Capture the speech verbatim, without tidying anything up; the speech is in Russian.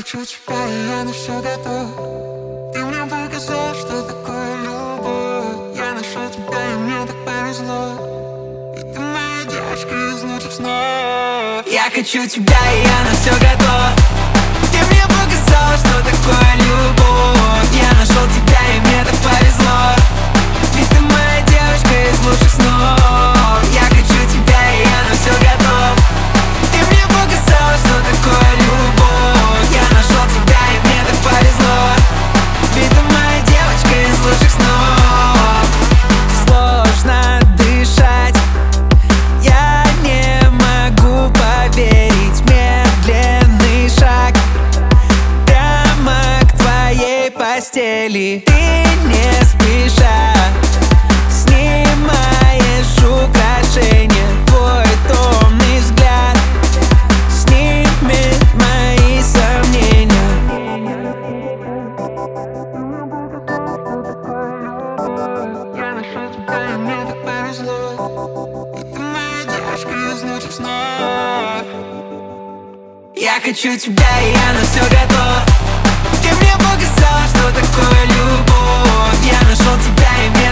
хочу тебя, и я на все готов. Ты мне показал, что такое любовь. Я нашел тебя, и мне так повезло. И ты моя девочка из лучших снов. Я хочу тебя, и я на все готов. Ты мне показал, что такое любовь. Я нашел тебя, и мне так повезло. Ведь ты моя девочка из лучших снов. Я хочу тебя, и я на все готов. Ты мне показал, что такое любовь. Я нашел тебя, и мне так повезло. Ведь ты моя девочка из лучших снов. Сложно дышать, я не могу поверить. Медленный шаг прямо к твоей постели. Ты не спеша снимаешь украшения. Твой томный взгляд снимет мои сомнения. Я нашел тебя, и мне так повезло. И ты моя девочка из лучших снов. Я хочу тебя, и я на все готов. Ты мне показал, что такое любовь. Я нашел тебя, и мне